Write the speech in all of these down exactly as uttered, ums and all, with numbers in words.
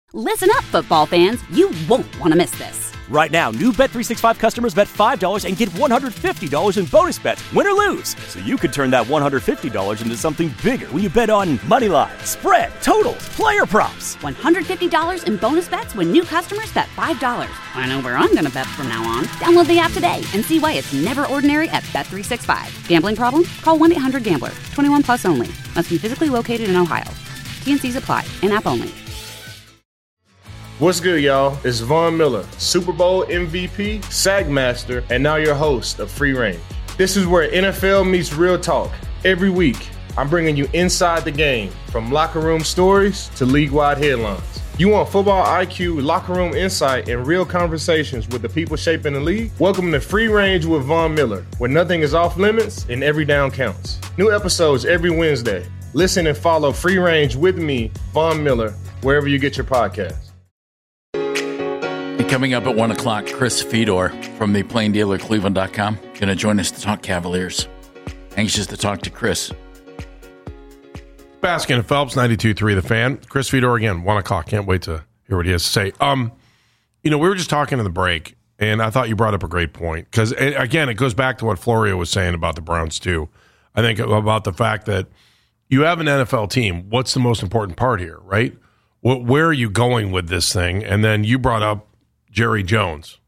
Listen up, football fans. You won't want to miss this. Right now, new Bet three sixty-five customers bet five dollars and get one hundred fifty dollars in bonus bets, win or lose. So you could turn that one hundred fifty dollars into something bigger when you bet on money line, spread, totals, player props. one hundred fifty dollars in bonus bets when new customers bet five dollars. I know where I'm going to bet from now on. Download the app today and see why it's never ordinary at Bet three sixty-five. Gambling problem? Call one eight hundred gambler. twenty-one plus only. Must be physically located in Ohio. T N Cs apply. In-app only. What's good, y'all? It's Von Miller, Super Bowl M V P, Sack Master, and now your host of Free Range. This is where N F L meets real talk. Every week, I'm bringing you inside the game, from locker room stories to league-wide headlines. You want football I Q, locker room insight, and real conversations with the people shaping the league? Welcome to Free Range with Von Miller, where nothing is off limits and every down counts. New episodes every Wednesday. Listen and follow Free Range with me, Von Miller, wherever you get your podcasts. And coming up at one o'clock, Chris Fedor from the Plain Dealer Cleveland dot com going to join us to talk Cavaliers. Anxious to talk to Chris. Baskin and Phelps, ninety-two point three The Fan. Chris Fedor again, one o'clock. Can't wait to hear what he has to say. Um, you know, we were just talking in the break, and I thought you brought up a great point. Because, again, it goes back to what Florio was saying about the Browns, too. I think about the fact that you have an N F L team. What's the most important part here, right? Where are you going with this thing? And then you brought up Jerry Jones.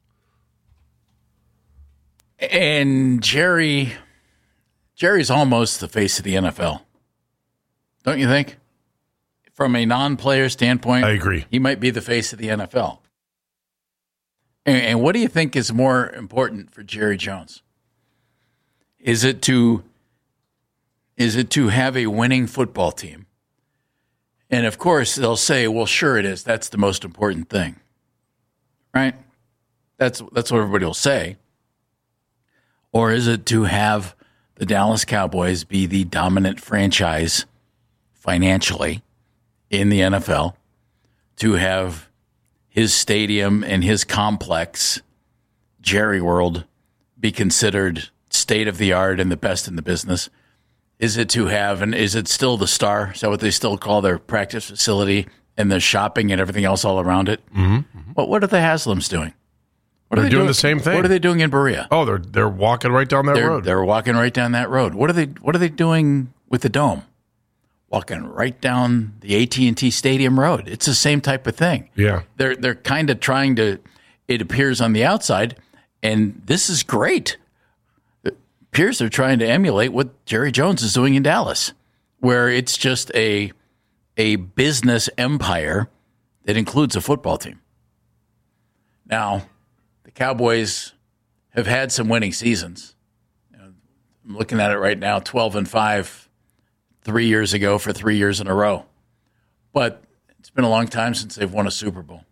And Jerry, Jerry's almost the face of the N F L. Don't you think? From a non-player standpoint, I agree. He might be the face of the N F L. And, and what do you think is more important for Jerry Jones? Is it to is it to have a winning football team? And of course, they'll say, "Well, sure it is. That's the most important thing." Right? That's that's what everybody will say. Or is it to have the Dallas Cowboys be the dominant franchise financially in the N F L, to have his stadium and his complex, Jerry World, be considered state-of-the-art and the best in the business? Is it to have, and is it still the Star? Is that what they still call their practice facility and the shopping and everything else all around it? Mm-hmm. Mm-hmm. What What are the Haslams doing? What they're are they doing doing the same thing. What are they doing in Berea? Oh, they're they're walking right down that they're, road. They're walking right down that road. What are they What are they doing with the Dome? Walking right down the A T and T Stadium Road. It's the same type of thing. Yeah. They're they're kind of trying to, it appears on the outside, and this is great. It appears they're trying to emulate what Jerry Jones is doing in Dallas, where it's just a a business empire that includes a football team. Now, the Cowboys have had some winning seasons. You know, I'm looking at it right now, twelve and five. Three years ago for three years in a row. But it's been a long time since they've won a Super Bowl.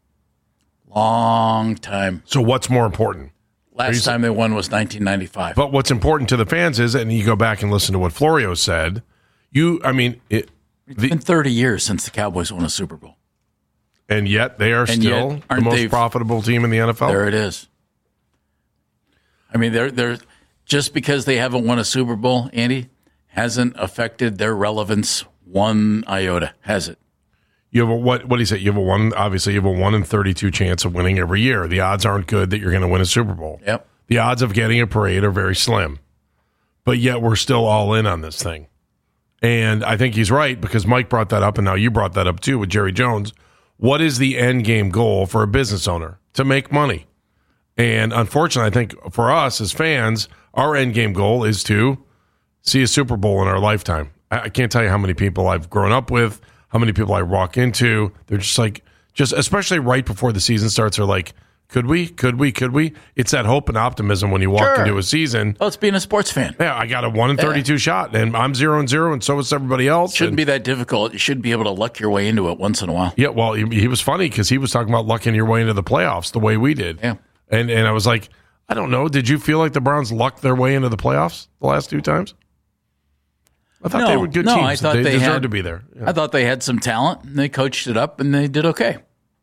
Long time. So what's more important? Last time they won was nineteen ninety-five. But what's important to the fans is, and you go back and listen to what Florio said, you, I mean... It, it's been thirty years since the Cowboys won a Super Bowl. And yet they are and still yet, the most profitable team in the N F L? There it is. I mean, they're, they're just because they haven't won a Super Bowl, Andy, hasn't affected their relevance one iota, has it? You have a what? What do you say? You have a one. Obviously, you have a one in thirty-two chance of winning every year. The odds aren't good that you're going to win a Super Bowl. Yep. The odds of getting a parade are very slim, but yet we're still all in on this thing. And I think he's right, because Mike brought that up, and now you brought that up too with Jerry Jones. What is the end game goal for a business owner? To make money. And unfortunately, I think for us as fans, our end game goal is to see a Super Bowl in our lifetime. I can't tell you how many people I've grown up with, how many people I walk into. They're just like, just especially right before the season starts, they're like, could we, could we, could we? It's that hope and optimism when you walk Sure. into a season. Well, it's being a sports fan. Yeah, I got a one in thirty-two yeah. shot, and I'm zero and zero, and so is everybody else. It shouldn't and, be that difficult. You should be able to luck your way into it once in a while. Yeah, well, he, he was funny because he was talking about lucking your way into the playoffs the way we did. Yeah. And, and I was like, I don't know. Did you feel like the Browns lucked their way into the playoffs the last two times? I thought no, they were good no, teams. I thought they, they deserved had, to be there. Yeah. I thought they had some talent, and they coached it up, and they did okay.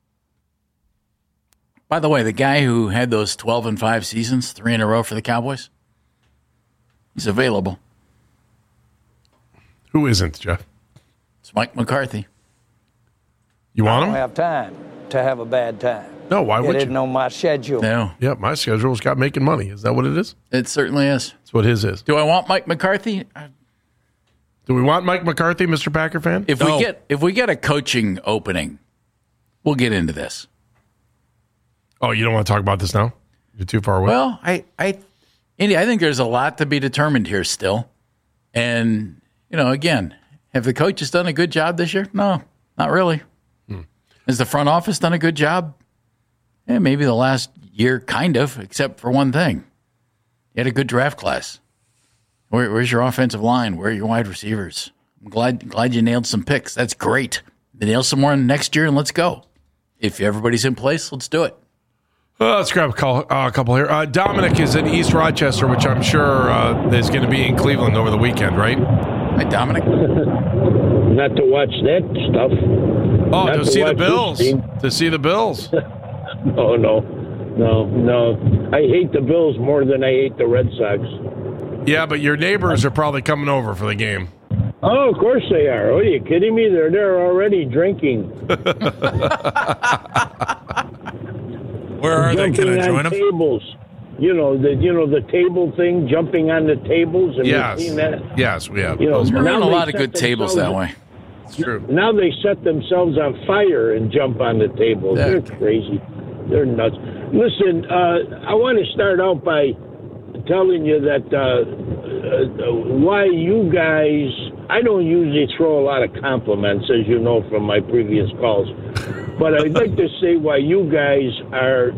By the way, the guy who had those twelve and five seasons, three in a row for the Cowboys, he's available. Who isn't, Jeff? It's Mike McCarthy. You want I him? don't have time to have a bad time. No, why It would isn't you? on my schedule. No, Yeah, my schedule's got making money. Is that what it is? it certainly is. That's what his is. Do I want Mike McCarthy? Do we want Mike McCarthy, Mister Packer fan? If No. we get if we get a coaching opening, we'll get into this. Oh, you don't want to talk about this now? You're too far away? Well, I, I, Andy, I think there's a lot to be determined here still. And, you know, again, have the coaches done a good job this year? No, not really. Hmm. Has the front office done a good job? Yeah, maybe the last year, kind of, except for one thing. You had a good draft class. Where, where's your offensive line? Where are your wide receivers? I'm glad, glad you nailed some picks. That's great. Nail some more next year and let's go. If everybody's in place, let's do it. Uh, let's grab a, call, uh, a couple here. Uh, Dominic is in East Rochester, which I'm sure uh, is going to be in Cleveland over the weekend, right? Hi, Dominic. Not to watch that stuff. Oh, Not to to see the watch this Bills. team. To see the Bills. Oh, no. No, no. I hate the Bills more than I hate the Red Sox. Yeah, but your neighbors are probably coming over for the game. Oh, of course they are. Oh, are you kidding me? They're there already drinking. Where are they? Can I Jumping join on them? tables. You know, the you know the table thing, jumping on the tables. Have Yes. you seen that? Yes, we have. You know, Those We're are- now running a they lot of set good tables that themselves- way. It's true. Now they set themselves on fire and jump on the tables. Yeah. They're crazy. They're nuts. Listen, uh, I want to start out by telling you that uh, uh, why you guys, I don't usually throw a lot of compliments, as you know from my previous calls, but I'd like to say why you guys are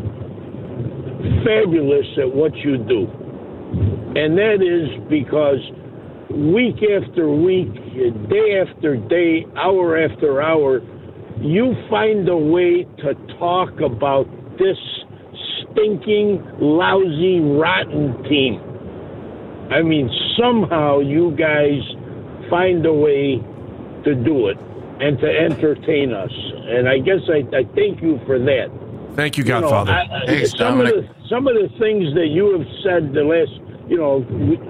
fabulous at what you do. And that is because week after week, day after day, hour after hour, you find a way to talk about this stinking, lousy, rotten team. I mean, somehow you guys find a way to do it and to entertain us. And I guess I, I thank you for that. Thank you, You know, Godfather. I- I- Thanks, some Dominic. Of the, some of the things that you have said the last, you know,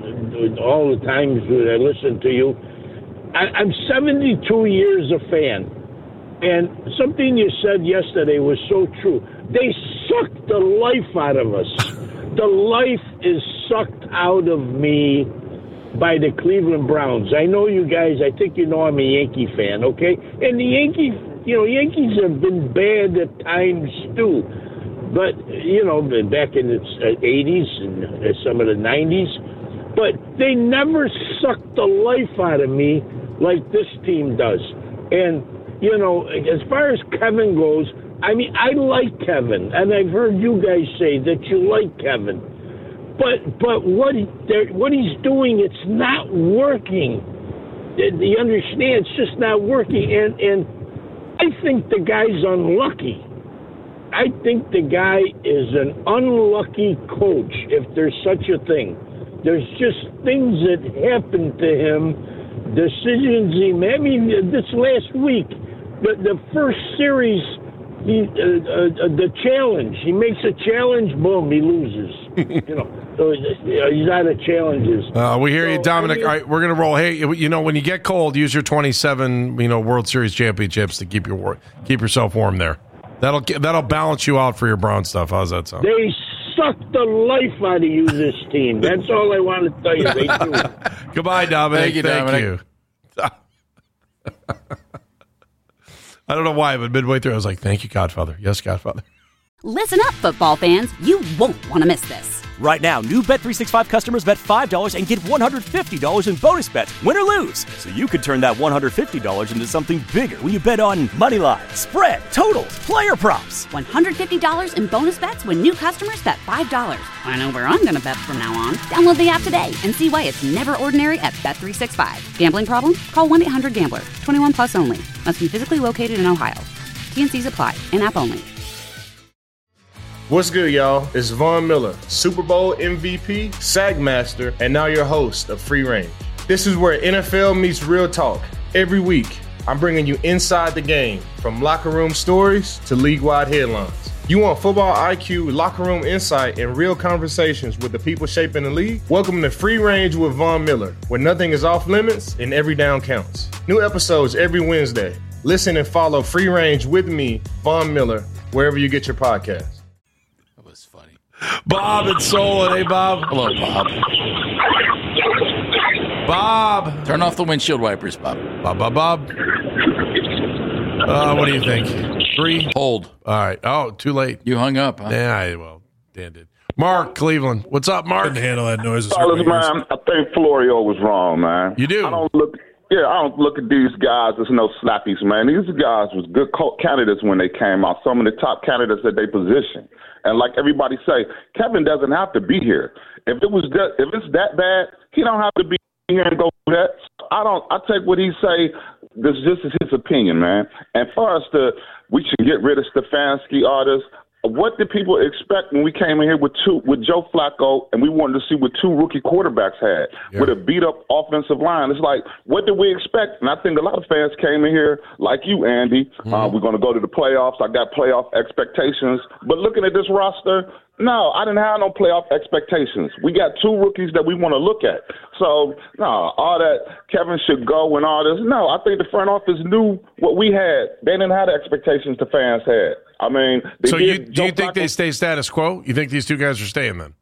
all the times that I listen to you, I, I'm seventy-two years a fan. And something you said yesterday was so true. They sucked the life out of us. The life is sucked out of me by the Cleveland Browns. I know you guys, I think you know I'm a Yankee fan, okay? And the Yankees, you know, Yankees have been bad at times too. But, you know, back in the eighties and some of the nineties. But they never sucked the life out of me like this team does. And, you know, as far as Kevin goes, I mean, I like Kevin, and I've heard you guys say that you like Kevin. But but what he, what he's doing, it's not working. You understand? It's just not working. And, and I think the guy's unlucky. I think the guy is an unlucky coach, if there's such a thing. There's just things that happen to him, decisions he made. I mean, this last week, the, the first series, he, uh, uh, the challenge, he makes a challenge, boom, he loses. You know, so he's out of challenges. Uh, we hear you, So, Dominic. I mean- All right, we're going to roll. Hey, you know, when you get cold, use your twenty-seven, you know, World Series championships to keep your war- keep yourself warm there. That'll that'll balance you out for your Brown stuff. How's that sound? They suck the life out of you, this team. That's all I want to tell you. They do. Goodbye, Dominic. Thank you, Dominic. you. I don't know why, but midway through, I was like, "Thank you, Godfather." Yes, Godfather. Listen up, football fans. You won't want to miss this. Right now, new Bet three sixty-five customers bet five dollars and get one hundred fifty dollars in bonus bets, win or lose. So you could turn that one hundred fifty dollars into something bigger when you bet on money line, spread, totals, player props. one hundred fifty dollars in bonus bets when new customers bet five dollars. I know where I'm going to bet from now on. Download the app today and see why it's never ordinary at Bet three sixty-five. Gambling problem? Call one eight hundred gambler. twenty-one plus only. Must be physically located in Ohio. T N Cs apply. In-app only. What's good, y'all? It's Von Miller, Super Bowl M V P, SAG Master, and now your host of Free Range. This is where N F L meets real talk. Every week, I'm bringing you inside the game, from locker room stories to league-wide headlines. You want football I Q, locker room insight, and real conversations with the people shaping the league? Welcome to Free Range with Von Miller, where nothing is off limits and every down counts. New episodes every Wednesday. Listen and follow Free Range with me, Von Miller, wherever you get your podcasts. That was funny. Bob and Solon. Hey, Bob. Hello, Bob. Bob. Turn off the windshield wipers, Bob. Bob, Bob, Bob. Uh, what do you think? Three? Hold. All right. Oh, too late. You hung up, huh? Yeah, I- well, Dan did. Mark, Cleveland. What's up, Mark? Couldn't handle that noise. Fellas, man, I think Florio was wrong, man. You do? I don't look. Yeah, I don't look at these guys as no slappies, man. These guys was good co- candidates when they came out. Some of the top candidates at their position. And like everybody say, Kevin doesn't have to be here. If it was that, if it's that bad, he don't have to be here and go through that. I don't. I take what he say. This just is his opinion, man. And for us to, we should get rid of Stefanski, all this. What did people expect when we came in here with two with Joe Flacco and we wanted to see what two rookie quarterbacks had yeah. with a beat up offensive line? It's like, what did we expect? And I think a lot of fans came in here like you, Andy. Mm-hmm. Uh, we're going to go to the playoffs. I got playoff expectations. But looking at this roster, no, I didn't have no playoff expectations. We got two rookies that we want to look at. So, no, all that Kevin should go and all this. No, I think the front office knew what we had. They didn't have the expectations the fans had. I mean, they so did, you, do Joe you think Flacco, they stay status quo? You think these two guys are staying then?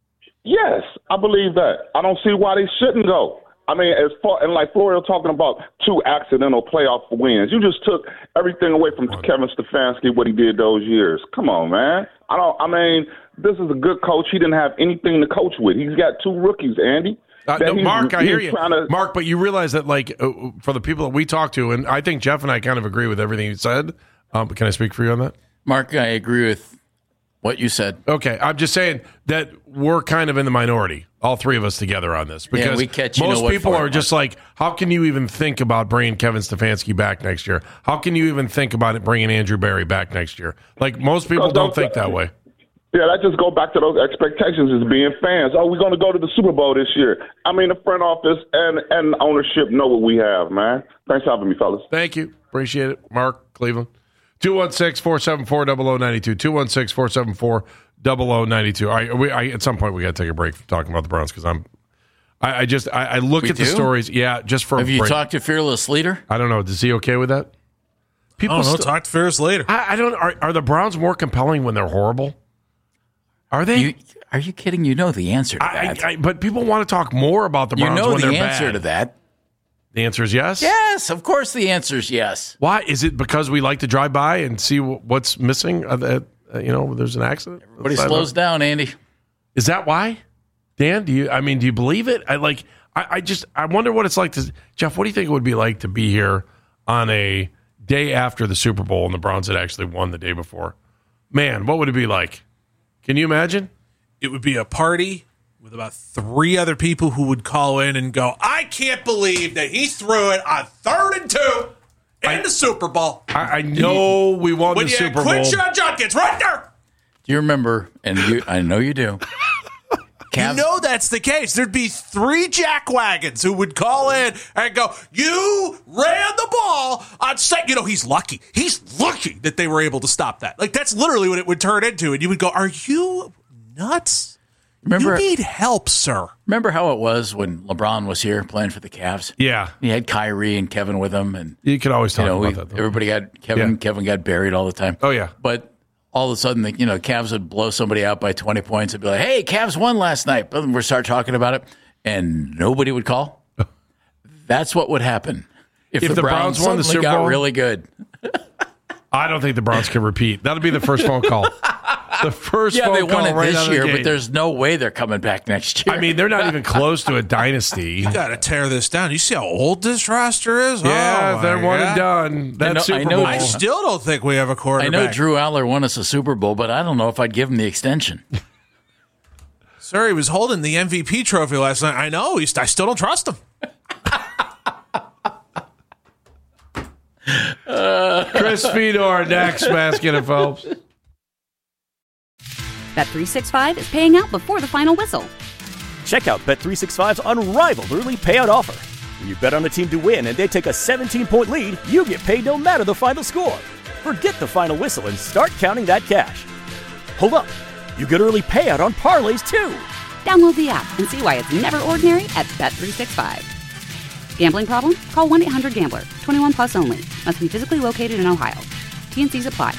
Yes, I believe that. I don't see why they shouldn't go. I mean, as far and like Florio talking about two accidental playoff wins, you just took everything away from Kevin Stefanski, what he did those years. Come on, man. I don't. I mean, this is a good coach. He didn't have anything to coach with. He's got two rookies, Andy. Uh, no, Mark, I hear you. To, Mark, but you realize that, like, uh, for the people that we talk to, and I think Jeff and I kind of agree with everything you said. Um, but can I speak for you on that? Mark, I agree with what you said. Okay, I'm just saying that we're kind of in the minority, all three of us together on this, because yeah, we catch, you most know people for, are just like, how can you even think about bringing Kevin Stefanski back next year? How can you even think about it bringing Andrew Berry back next year? Like, most people don't think that way. Yeah, that just go back to those expectations as being fans. Oh, we're going to go to the Super Bowl this year. I mean, the front office and, and ownership know what we have, man. Thanks for having me, fellas. Thank you. Appreciate it. Mark, Cleveland. two one six, four seven four, zero zero nine two. two one six, four seven four, zero zero nine two. All right, we, I, at some point, we got to take a break from talking about the Browns because I'm, I, I just, I, I look we at do? the stories. Yeah, just for Have a you break. talked to Fearless Leader? I don't know. Is he okay with that? People I don't know. st- Talk to Ferris later. I, I don't. Are, are the Browns more compelling when they're horrible? Are they? You, are you kidding? You know the answer to I, that. I, I, but people want to talk more about the you Browns know when the they're answer bad. to that. The answer is yes? Yes, of course the answer is yes. Why? Is it because we like to drive by and see what's missing? Uh, uh, you know, there's an accident? Everybody slows down, Andy. Is that why? Dan, do you, I mean, do you believe it? I like, I, I just, I wonder what it's like to, Jeff, what do you think it would be like to be here on a day after the Super Bowl and the Browns had actually won the day before? Man, what would it be like? Can you imagine? It would be a party with about three other people who would call in and go, I can't believe that he threw it on third and two in I, the Super Bowl. I, I know we won when the you Super had Bowl. Quinshon Judkins right there. Do you remember, and you, I know you do, Cavs, you know that's the case. There'd be three jackwagons who would call in and go, you ran the ball on set. You know, he's lucky. He's lucky that they were able to stop that. Like, that's literally what it would turn into. And you would go, are you nuts? Remember, you need help, sir. Remember how it was when LeBron was here playing for the Cavs? Yeah. He had Kyrie and Kevin with him. And you could always talk you know, about we, that, though. Everybody got Kevin. Yeah. Kevin got buried all the time. Oh, yeah. But all of a sudden, the, you know, Cavs would blow somebody out by twenty points and be like, hey, Cavs won last night. But then we'd start talking about it, and nobody would call. That's what would happen if, if the, the Browns, Browns won the Super got Bowl really good. I don't think the Browns can repeat. That'll be the first phone call. The first yeah, phone they call won it right this out year, of the but gate. there's no way they're coming back next year. I mean, they're not even close to a dynasty. You got to tear this down. You see how old this roster is? Yeah, oh, they're my one God. and done. That's I know- Super I know- Bowl. I still don't think we have a I quarterback. know Drew Aller won us a Super Bowl, but I don't know if I'd give him the extension. Sir, he was holding the M V P trophy last night. I know. He's, I still don't trust him. Chris Fedor next, Baskin and Phelps. Bet three sixty-five is paying out before the final whistle. Check out Bet three sixty-five's unrivaled early payout offer. When you bet on a team to win and they take a seventeen-point lead, you get paid no matter the final score. Forget the final whistle and start counting that cash. Hold up. You get early payout on parlays, too. Download the app and see why it's never ordinary at Bet three sixty-five. Gambling problem? Call one eight hundred gambler. twenty-one plus only. Must be physically located in Ohio. T N Cs apply.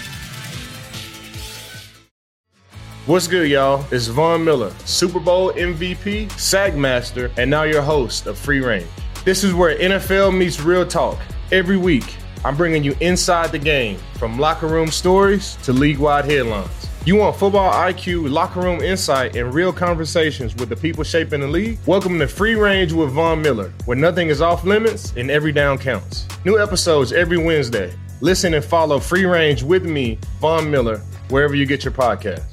What's good, y'all? It's Von Miller, Super Bowl M V P, Sack Master, and now your host of Free Range. This is where N F L meets real talk. Every week, I'm bringing you inside the game, from locker room stories to league-wide headlines. You want football I Q, locker room insight, and real conversations with the people shaping the league? Welcome to Free Range with Von Miller, where nothing is off limits and every down counts. New episodes every Wednesday. Listen and follow Free Range with me, Von Miller, wherever you get your podcasts.